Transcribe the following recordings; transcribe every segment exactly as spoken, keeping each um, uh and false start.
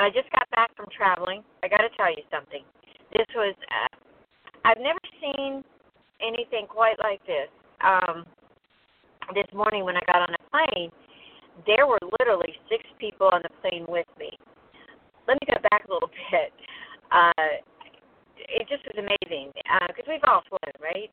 I just got back from traveling. I got to tell you something. This was, uh, I've never seen anything quite like this. Um, this morning when I got on a plane, there were literally six people on the plane with me. Let me go back a little bit. Uh, it just was amazing because uh, we've all flown, right?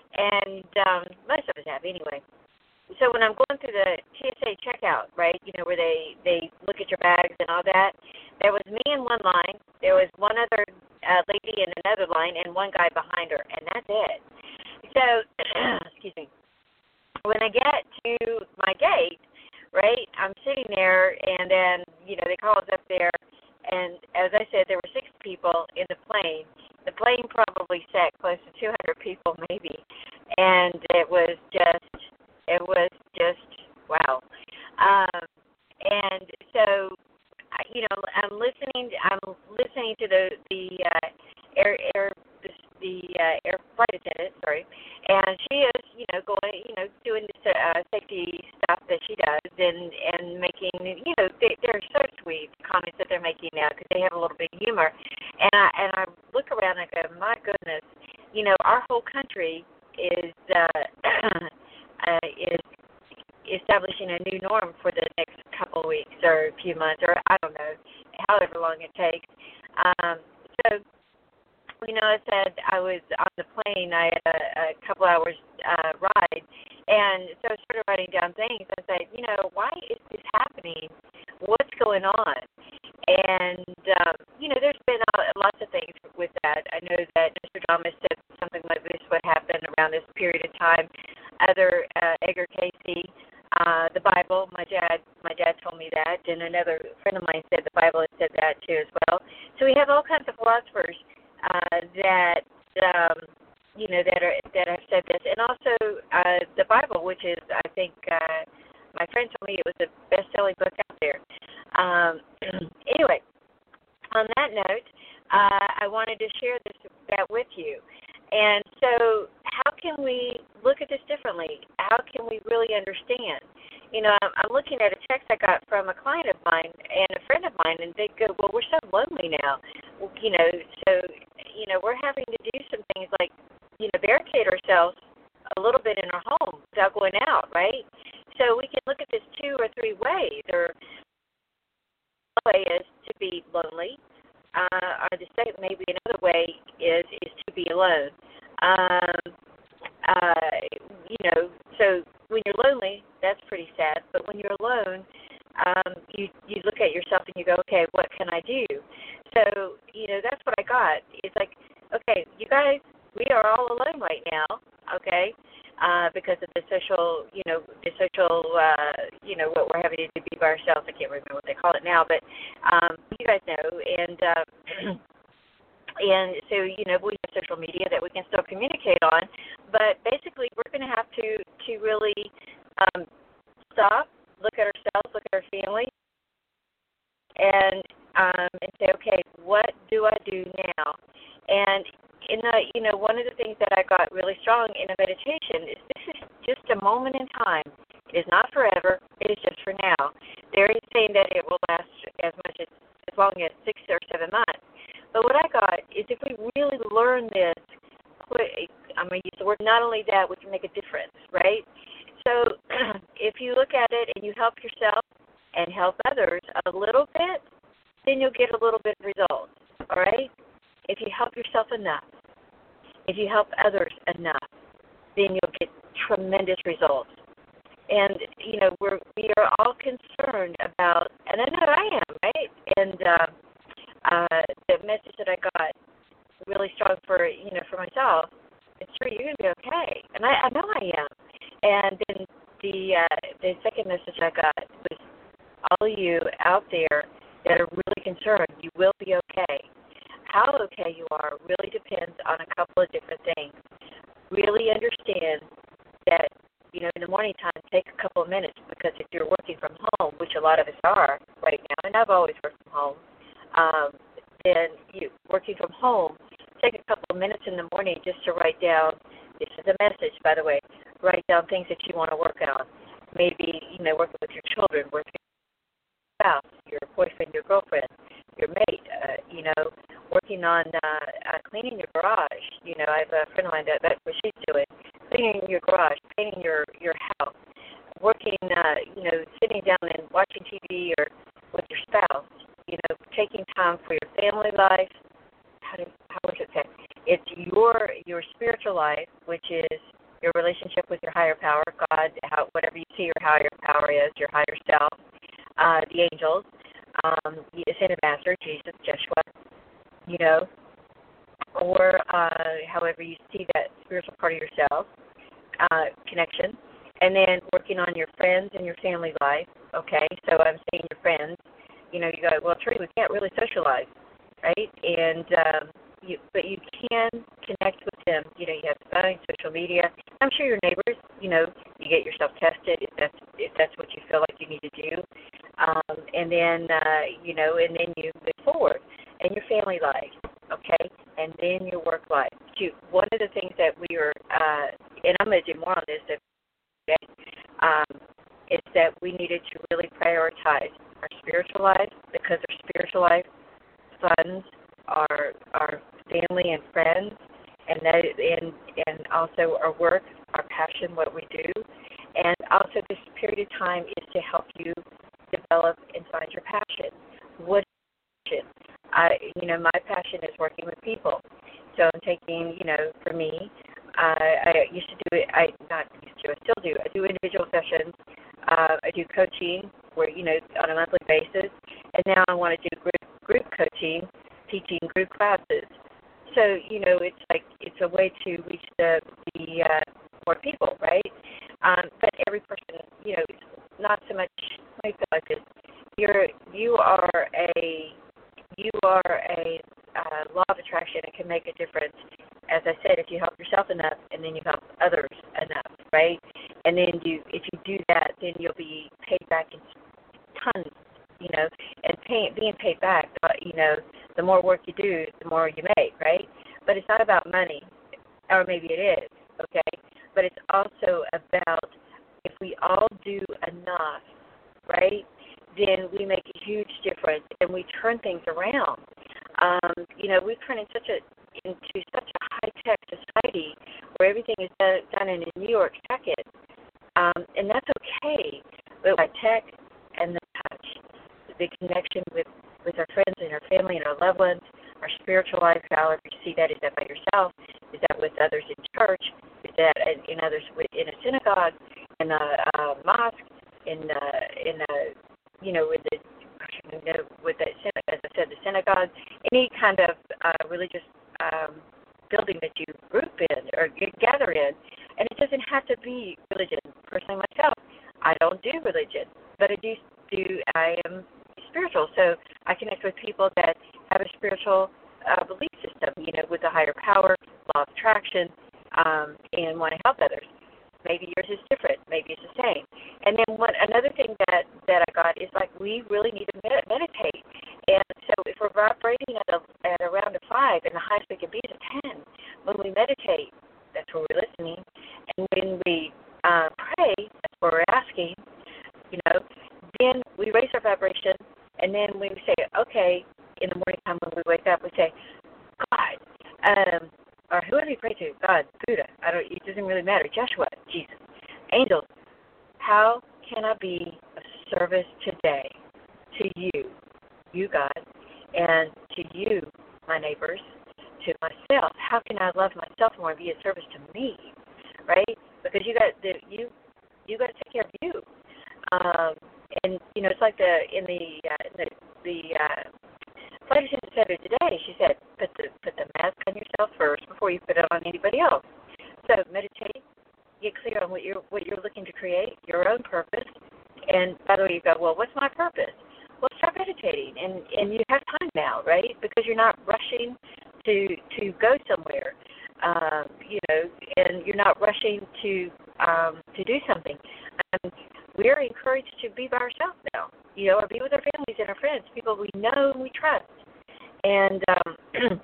And um, most of us have anyway. So when I'm going through the T S A checkout, right, you know, where they, they look at your bags and all that, there was me in one line, there was one other uh, lady in another line, and one guy behind her, and that's it. So, excuse me, when I get to my gate, right, I'm sitting there, and then, you know, they call us up there, and as I said, there were six people in the plane. The plane probably sat close to two hundred people maybe, and it was just... It was just wow, um, and so you know I'm listening. I'm listening to the the uh, air air the, the uh, air flight attendant. Sorry, and she is you know going you know doing the uh, safety stuff that she does and and making you know they, they're so sweet the comments that they're making now because they have a little bit of humor, and I and I look around and I go, my goodness, you know our whole country is. Uh, Uh, is establishing a new norm for the next couple of weeks or a few months or I don't know, however long it takes. Um, so, you know, I said I was on the plane. I had a, a couple hours uh, ride, and so I started writing down things. I said, you know, why is this happening? What's going on? And, um, you know, there's been uh, lots of things with that. I know that Nostradamus said something like this would happen around this period of time. Other, uh, Edgar Casey, uh, the Bible, my dad my dad told me that, and another friend of mine said the Bible had said that too as well. So we have all kinds of philosophers uh, that, um, you know, that are that have said this. And also uh, the Bible, which is, I think, uh, my friend told me it was the best-selling book out there. Um, anyway, on that note, uh, I wanted to share this that with you. And so how can we look at this differently? How can we really understand? You know, I'm, I'm looking at a text I got from a client of mine and a friend of mine, and they go, well, we're so lonely now. Well, you know, so, you know, we're having to do some things like, you know, barricade ourselves a little bit in our home without going out, right? So we can look at this two or three ways. Or one way is to be lonely. Uh, or the second, maybe another way is is to be alone. Um, uh, you know, so when you're lonely, that's pretty sad. But when you're alone, um, you you look at yourself and you go, okay, what can I do? So you know, that's what I got. It's like, okay, you guys, we are all alone right now, okay, uh, because of the social, you know, the social, uh, you know, what we're having to do be by ourselves. I can't remember what they call it now, but um, you guys know, and uh, and so you know, we have social media that we can still communicate on, but basically, we're going to have to to really um, stop, look at ourselves, look at our family, and um, and say, okay, what do I do now? And in the, you know, one of the things that I got really strong in a meditation is this is just a moment in time. It is not forever. It is just for now. There is saying that it will last as much as as long as six or seven months. But what I got is if we really learn this, I'm going to use the word, not only that, we can make a difference, right? So if you look at it and you help yourself and help others a little bit, then you'll get a little bit of results, all right? If you help yourself enough, if you help others enough, then you'll get tremendous results. And, you know, we're, we are all concerned about, and I know I am, right? And uh, uh, the message that I got really strong for, you know, for myself, it's true, you're going to be okay. And I, I know I am. And then the, uh, the second message I got was all of you out there that are really concerned, you will be okay. How okay you are really depends on a couple of different things. Really understand that, you know, in the morning time, take a couple of minutes, because if you're working from home, which a lot of us are right now, and I've always worked from home, um, then you working from home, take a couple of minutes in the morning just to write down, this is a message, by the way, write down things that you want to work on. Maybe, you know, working with your children, working with your spouse, your boyfriend, your girlfriend, your mate. Uh, you know, working on uh, uh, cleaning your garage. You know, I have a friend of mine that that's what she's doing. Cleaning your garage, painting your your house, working. Uh, you know, sitting down and watching T V or with your spouse. You know, taking time for your family life. How do how would it say? It's your your spiritual life, which is your relationship with your higher power, God, how, whatever you see your higher power is, your higher self, uh, the angels, um, the ascended master, Jesus, Joshua, you know, or uh, however you see that spiritual part of yourself, uh, connection, and then working on your friends and your family life, okay? So I'm saying your friends, you know, you go, well, Tree, we can't really socialize, right? And um, you, but you can connect with them. You know, you have phone, social media. I'm sure your neighbors, you know, you get yourself tested if that's if that's what you feel like you need to do, um, and then uh, you know, and then you move forward, and your family life, okay, and then your work life. Shoot, one of the things that we are, uh, and I'm going to do more on this, okay, um, is that we needed to really prioritize our spiritual life because our spiritual life funds our our family and friends, and that and and also our work, our passion, what we do, and also this period of time is to help you develop and find your passion. What is passion? I you know my passion is working with people, so I'm taking you know for me, I, I used to do it. I not used to. I still do. I do individual sessions. Uh, I do coaching where you know on a monthly basis, and now I want to do group group coaching, teaching group classes. So, you know, it's like it's a way to reach the, the uh, more people, right? Um, but every person, you know, not so much, let me feel like this. You're, you are a, you are a uh, law of attraction and can make a difference. As I said, if you help yourself enough and then you help others enough, right? And then you, if you do that, then you'll be paid back in tons, you know, and pay, being paid back, you know, the more work you do, the more you make, right? But it's not about money, or maybe it is, okay? But it's also about if we all do enough, right, then we make a huge difference and we turn things around. Um, you know, we've turned in such a, into such a high-tech society where everything is done, done in a New York second, um, and that's okay. But by tech and the touch, the connection with with our friends and our family and our loved ones, our spiritual life, however you see that, is that by yourself, is that with others in church, is that in, in others in a synagogue, in a, a mosque, in a, in a, you know, with the, you know, with the, as I said, the synagogue, any kind of uh, religious um, building that you group in or gather in, and it doesn't have to be religion. Personally, myself, I don't do religion, but I do do I am spiritual, so I connect with people that have a spiritual uh, belief system, you know, with a higher power, law of attraction, um, and want to help others. Maybe yours is different. Maybe it's the same. And then one another thing that, that I got is like we really need to med- meditate. And so if we're vibrating at, a, at around a five, and the highest we can be is a ten, when we meditate, that's where we're listening. And when we uh, pray, that's where we're asking, you know, then we raise our vibration. And then we say, okay, in the morning time when we wake up, we say, God, um, or whoever you pray to, God, Buddha, I don't, it doesn't really matter, Joshua, Jesus, angels, how can I be of service today to you, you God, and to you, my neighbors, to myself? How can I love myself more and be of service to me, right? Because you got the, you you got to take care of you. Um, And, you know, it's like the, in the, uh, the, the uh, flight attendant said it today. She said, put the, put the mask on yourself first before you put it on anybody else. So meditate, get clear on what you're, what you're looking to create, your own purpose. And by the way, you go, well, what's my purpose? Well, start meditating. And, and you have time now, right? Because you're not rushing to, to go somewhere, um, you know, and you're not rushing to, um, to do something. Um, We're encouraged to be by ourselves now, you know, or be with our families and our friends, people we know and we trust. And um,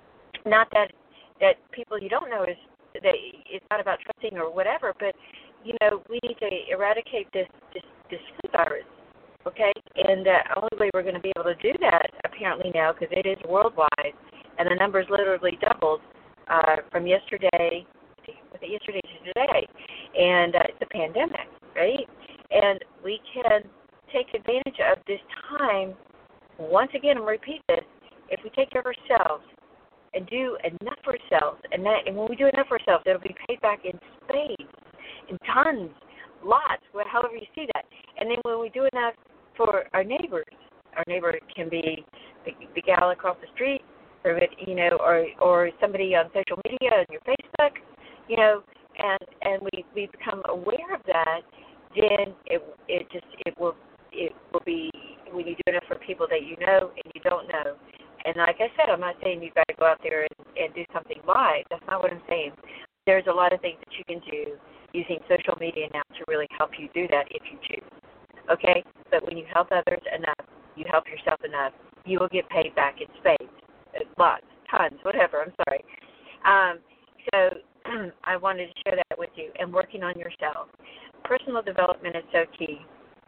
not that that people you don't know is that it's not about trusting or whatever, but you know, we need to eradicate this this, this flu virus. okay? And the only way we're going to be able to do that, apparently now, because it is worldwide, and the numbers literally doubled uh, from yesterday, was it yesterday to today, and uh, it's a pandemic, right? And we can take advantage of this time, once again, and repeat this, if we take care of ourselves and do enough for ourselves, and that, and when we do enough for ourselves, it'll be paid back in spades, in tons, lots, however you see that. And then when we do enough for our neighbors, our neighbor can be the, the gal across the street, or you know, or or somebody on social media, on your Facebook, you know, and and we, we become aware of that, then it it just it will it will be when you do enough for people that you know and you don't know. And like I said, I'm not saying you've got to go out there and, and do something live. That's not what I'm saying. There's a lot of things that you can do using social media now to really help you do that if you choose. Okay? But when you help others enough, you help yourself enough, you will get paid back in spades. Lots, tons, whatever. I'm sorry. Um, so I wanted to share that with you. And working on yourself. Personal development is so key.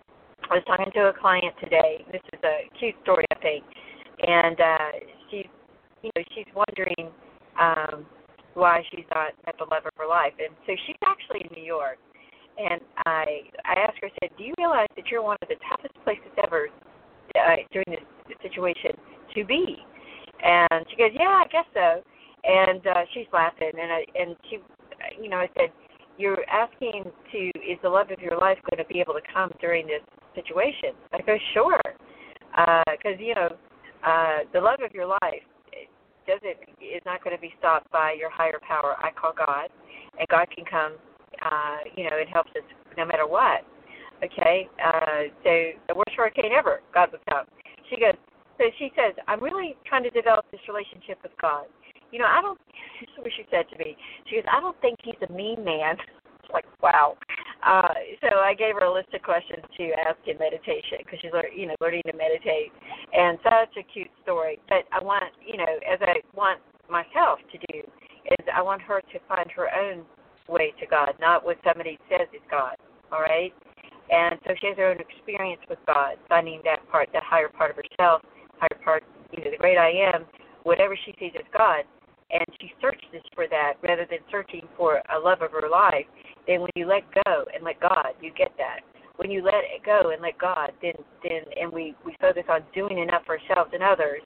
I was talking to a client today. This is a cute story, I think. And uh, she's, you know, she's wondering um, why she's not at the love of her life. And so she's actually in New York. And I I asked her, I said, do you realize that you're one of the toughest places ever uh, during this situation to be? And she goes, yeah, I guess so. And uh, she's laughing. And I, and she, you know, I said, you're asking to, is the love of your life going to be able to come during this situation? I go, sure. Because, uh, you know, uh, the love of your life doesn't is not going to be stopped by your higher power, I call God. And God can come, uh, you know, it helps us no matter what. Okay? Uh, so the worst hurricane ever, God will come. She goes, so she says, I'm really trying to develop this relationship with God. You know, I don't, this is what she said to me. She goes, I don't think he's a mean man. It's like, wow. Uh, so I gave her a list of questions to ask in meditation because she's, you know, learning to meditate. And such a cute story. But I want, you know, as I want myself to do, is I want her to find her own way to God, not what somebody says is God, all right? And so she has her own experience with God, finding that part, that higher part of herself, higher part, you know, the great I am, whatever she sees as God. And she searches for that rather than searching for a love of her life. Then when you let go and let God, you get that. When you let it go and let God, then then and we, we focus on doing enough for ourselves and others,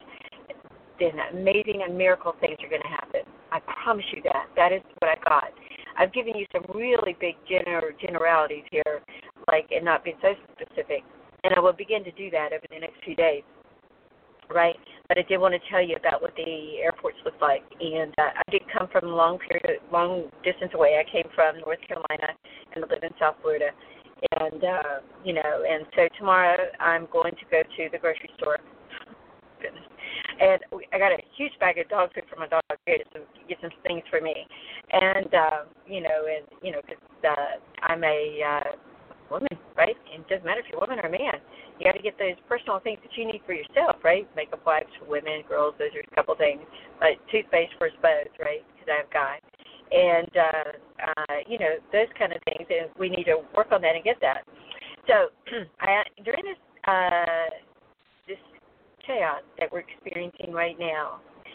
then amazing and miracle things are going to happen. I promise you that. That is what I got. I've given you some really big gener- generalities here, like, and not been so specific. And I will begin to do that over the next few days. Right, but I did want to tell you about what the airports look like, and uh, I did come from a long period, long distance away. I came from North Carolina, and I live in South Florida, and uh, you know, and so tomorrow I'm going to go to the grocery store. Goodness. And I got a huge bag of dog food for my dog here to some, get some things for me, and uh, you know, and you know, because uh, I'm a uh, woman, right? And it doesn't matter if you're a woman or a man. You got to get those personal things that you need for yourself, right? Makeup wipes for women, girls, those are a couple things. But toothpaste for us both, right? Because I have a guy. And, uh, uh, you know, those kind of things. And we need to work on that and get that. So I, during this uh, this chaos that we're experiencing right now,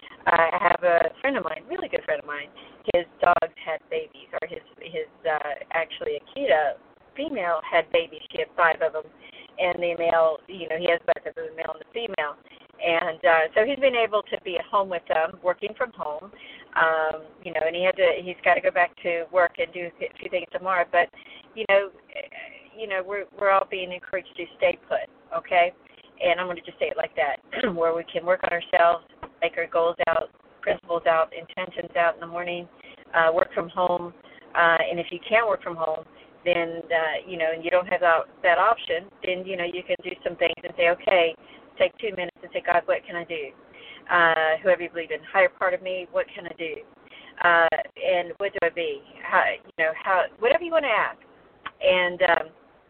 I have a friend of mine, really good friend of mine. His dogs had babies, or his, his uh, actually Akita female had babies. She had five of them. And the male, you know, he has both of them, the male and the female. And uh, so he's been able to be at home with them, working from home. Um, you know, and he had to, he's got to go back to work and do a few things tomorrow. But, you know, you know, we're we're all being encouraged to stay put, okay? And I'm going to just say it like that, where we can work on ourselves, make our goals out, principles out, intentions out in the morning, uh, work from home. Uh, and if you can't work from home, then, uh, you know, and you don't have that, that option, then, you know, you can do some things and say, okay, take two minutes and say, God, what can I do? Uh, whoever you believe in, higher part of me, what can I do? Uh, and what do I be? How, you know, how, whatever you want to ask. And um,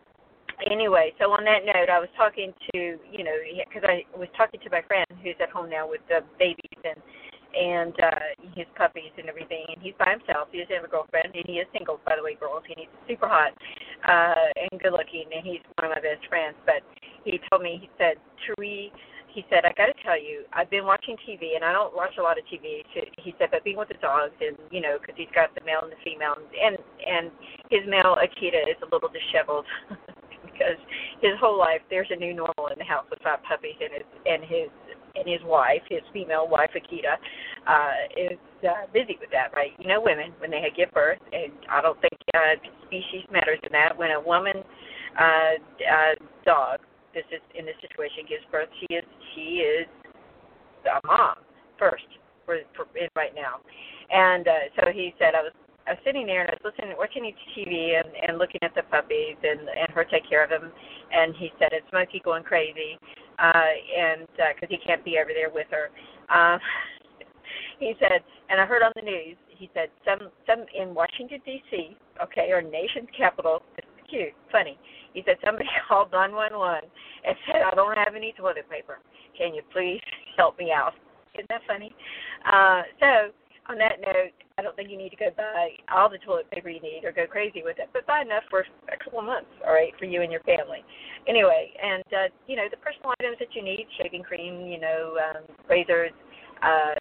anyway, so on that note, I was talking to, you know, because I was talking to my friend who's at home now with the babies and, and uh, his puppies and everything, and he's by himself. He doesn't have a girlfriend, and he is single, by the way, girls, and he's super hot uh, and good-looking, and he's one of my best friends. But he told me, he said, Therese, he said, I got to tell you, I've been watching T V, and I don't watch a lot of T V. He said, but being with the dogs, and, you know, because he's got the male and the female, and and his male, Akita, is a little disheveled because his whole life there's a new normal in the house with five puppies, and his, and his, and his wife, his female wife, Akita, uh, is uh, busy with that, right? You know women, when they give birth, and I don't think uh, species matters in that. When a woman, uh, uh, dog, this is in this situation gives birth, she is she is a mom first for, for right now. And uh, so he said I was I was sitting there and I was listening, watching T V and, and looking at the puppies and, and her take care of them. And he said it's Smokey going crazy, uh, and because uh, he can't be over there with her. Um, he said, and I heard on the news. He said some some in Washington D C, okay, our nation's capital. This is cute, funny. He said somebody called nine one one and said, I don't have any toilet paper. Can you please help me out? Isn't that funny? Uh, so on that note, I don't think you need to go buy all the toilet paper you need or go crazy with it, but buy enough for a couple of months, all right, for you and your family. Anyway, and, uh, you know, the personal items that you need, shaving cream, you know, um, razors, uh,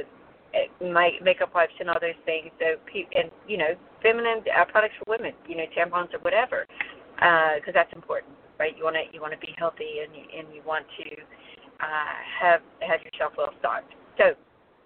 my makeup wipes and all those things. So, and, you know, feminine uh, products for women, you know, tampons or whatever. Because uh, that's important, right? You want to you want to be healthy, and you, and you want to uh, have have yourself well stocked. So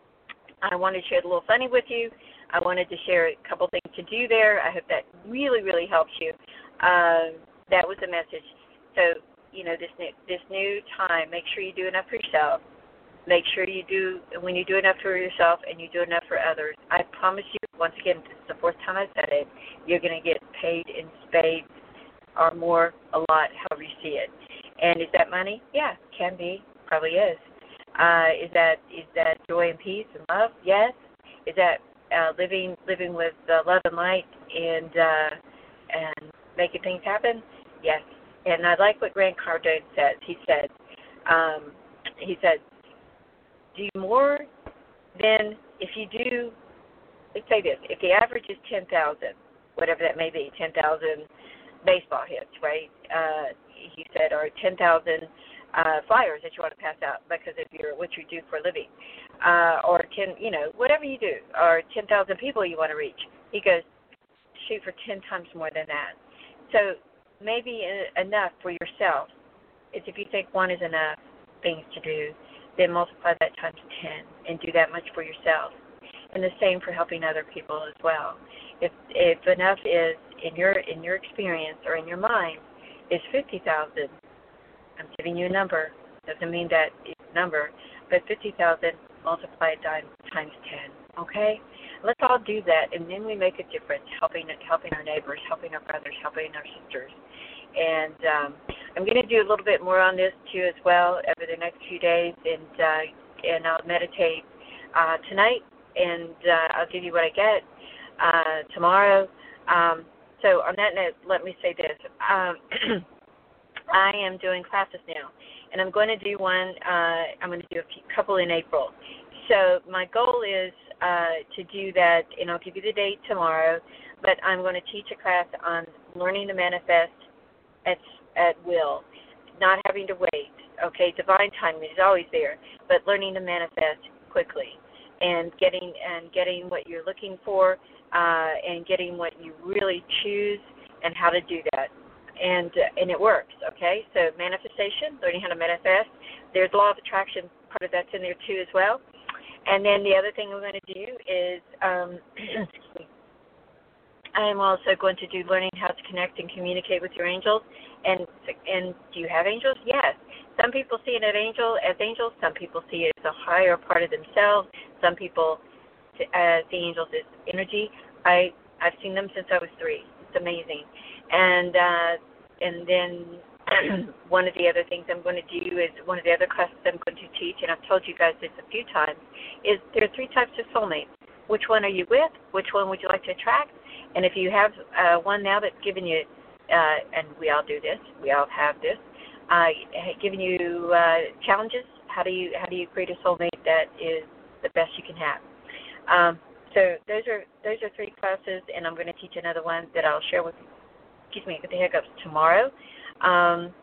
I wanted to share a little funny with you. I wanted to share a couple things to do there. I hope that really really helps you. Uh, that was the message. So you know this new this new time, make sure you do enough for yourself. Make sure you do when you do enough for yourself and you do enough for others. I promise you, once again, this is the fourth time I've said it. You're going to get paid in spades. Or more, a lot, however you see it. And is that money? Yeah, can be, probably is. Uh, is that is that joy and peace and love? Yes. Is that uh, living living with uh, love and light and uh, and making things happen? Yes. And I like what Grant Cardone says. He said, um, he said, do more than if you do. Let's say this: if the average is ten thousand, whatever that may be, ten thousand. Baseball hits, right? Uh, he said, or ten thousand uh, flyers that you want to pass out because of your what you do for a living, uh, or ten, you know, whatever you do, or ten thousand people you want to reach. He goes, shoot for ten times more than that. So maybe enough for yourself is if you think one is enough things to do, then multiply that times ten and do that much for yourself. And the same for helping other people as well. If if enough is in your in your experience or in your mind is fifty thousand, I'm giving you a number. Doesn't mean that it's a number, but fifty thousand multiplied times times ten. Okay, let's all do that, and then we make a difference, helping helping our neighbors, helping our brothers, helping our sisters. And um, I'm going to do a little bit more on this too as well over the next few days, and uh, and I'll meditate uh, tonight, and uh, I'll give you what I get uh, tomorrow. Um, so on that note, let me say this. Um, I am doing classes now, and I'm going to do one, uh, I'm going to do a few, couple in April. So my goal is uh, to do that, and I'll give you the date tomorrow, but I'm going to teach a class on learning to manifest at, at will, not having to wait. Okay, divine timing is always there, but learning to manifest quickly and getting and getting what you're looking for uh, and getting what you really choose and how to do that. And uh, and it works, okay? So manifestation, learning how to manifest. There's law of attraction, part of that's in there too as well. And then the other thing we're going to do is um, I am also going to do learning how to connect and communicate with your angels. And and do you have angels? Yes. Some people see it as angel as angels. Some people see it as a higher part of themselves. Some people uh, see angels as energy. I I've seen them since I was three. It's amazing. And uh, and then one of the other things I'm going to do is one of the other classes I'm going to teach, and I've told you guys this a few times, is there are three types of soulmates. Which one are you with? Which one would you like to attract? And if you have uh, one now that's given you, uh, and we all do this, we all have this, uh, giving you uh, challenges, how do you how do you create a soulmate that is the best you can have? Um, so those are those are three classes, and I'm going to teach another one that I'll share with, excuse me, with the hiccups tomorrow. Um,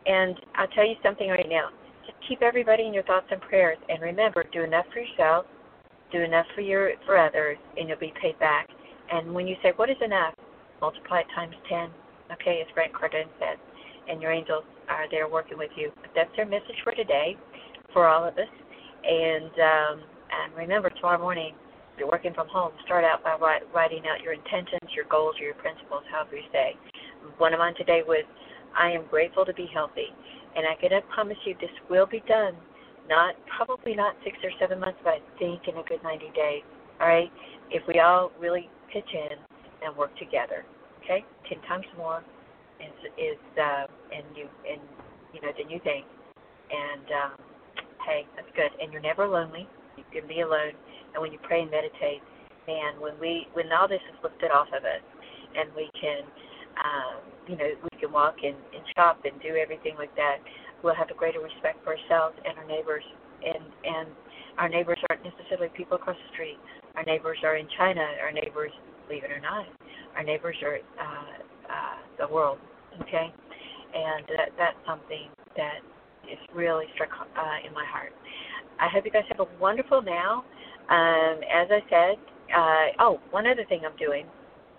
And I'll tell you something right now. Just keep everybody in your thoughts and prayers. And remember, do enough for yourself, do enough for your for others, and you'll be paid back. And when you say, what is enough? Multiply it times ten. Okay, as Grant Cardone said. And your angels are there working with you. But that's their message for today, for all of us. And um, and remember, tomorrow morning, if you're working from home, start out by writing out your intentions, your goals, or your principles, however you say. One of mine today was, I am grateful to be healthy. And I can promise you this will be done. Not probably not six or seven months, but I think in a good ninety days. All right? If we all really pitch in and work together. Okay? Ten times more is is uh, and you and you know the new thing. And um, hey, that's good. And you're never lonely. You can be alone. And when you pray and meditate, man, when we when all this is lifted off of us, and we can, um, you know, we can walk and, and shop and do everything like that, we'll have a greater respect for ourselves and our neighbors. And and our neighbors aren't necessarily people across the street. Our neighbors are in China. Our neighbors, believe it or not, our neighbors are uh, uh, the world. Okay, and that that's something that is really struck uh, in my heart. I hope you guys have a wonderful now. Um, as I said, uh, oh, one other thing I'm doing.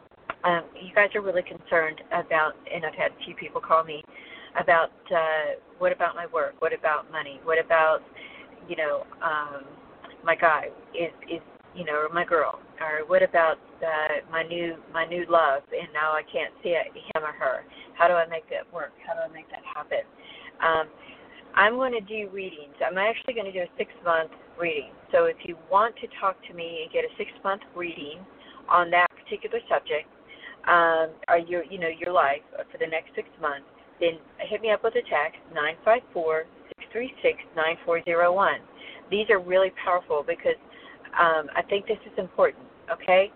Um, you guys are really concerned about, and I've had a few people call me about uh, what about my work? What about money? What about, you know, um, my guy is is you know, or my girl? Or what about uh, my new my new love? And now I can't see it, him or her. How do I make that work? How do I make that happen? Um, I'm going to do readings. I'm actually going to do a six-month reading. So if you want to talk to me and get a six-month reading on that particular subject, um, or your, you know, your life for the next six months, then hit me up with a text, nine five four, six three six, nine four zero one. These are really powerful because um, I think this is important, okay?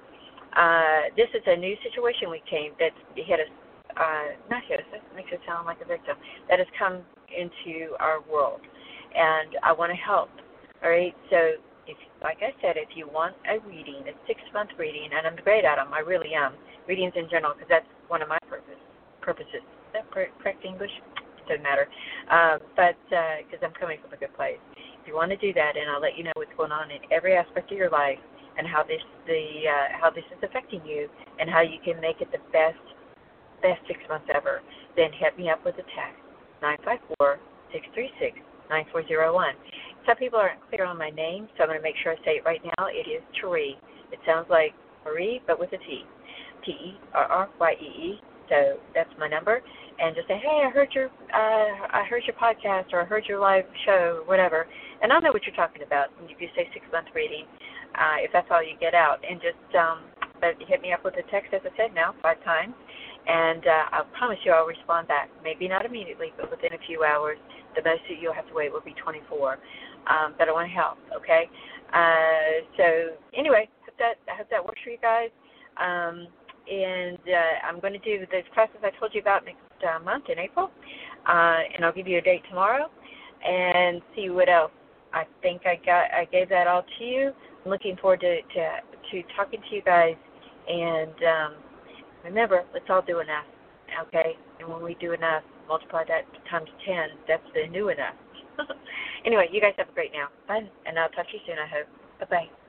Uh, this is a new situation we came that's hit us, uh, not hit us, that makes it sound like a victim, that has come into our world, and I want to help, all right? So, if, like I said, if you want a reading, a six-month reading, and I'm great at them, I really am, readings in general, because that's one of my purpose, purposes. Is that correct English? It doesn't matter, um, but because uh, I'm coming from a good place. If you want to do that, and I'll let you know what's going on in every aspect of your life, and how this the uh, how this is affecting you, and how you can make it the best best six months ever, then hit me up with a text. nine five four, six three six, nine four zero one. Some people aren't clear on my name, so I'm going to make sure I say it right now. It is Teree. It sounds like Marie, but with a T. T E R R Y E E. So that's my number. And just say, hey, I heard your uh, I heard your podcast, or I heard your live show, or whatever. And I'll know what you're talking about. And you can say six-month reading, uh, if that's all you get out. And just um, but hit me up with a text, as I said now, five times. And uh, I promise you I'll respond back. Maybe not immediately, but within a few hours. The most that you'll have to wait will be twenty-four. Um, but I want to help, okay? Uh, so anyway, hope that, I hope that works for you guys. Um, and uh, I'm going to do those classes I told you about next uh, month in April. Uh, and I'll give you a date tomorrow and see what else. I think I got. I gave that all to you. I'm looking forward to, to, to talking to you guys. And um, remember, let's all do enough, okay? And when we do enough, multiply that times ten. That's the new enough. Anyway, you guys have a great now. Bye. And I'll talk to you soon, I hope. Bye-bye.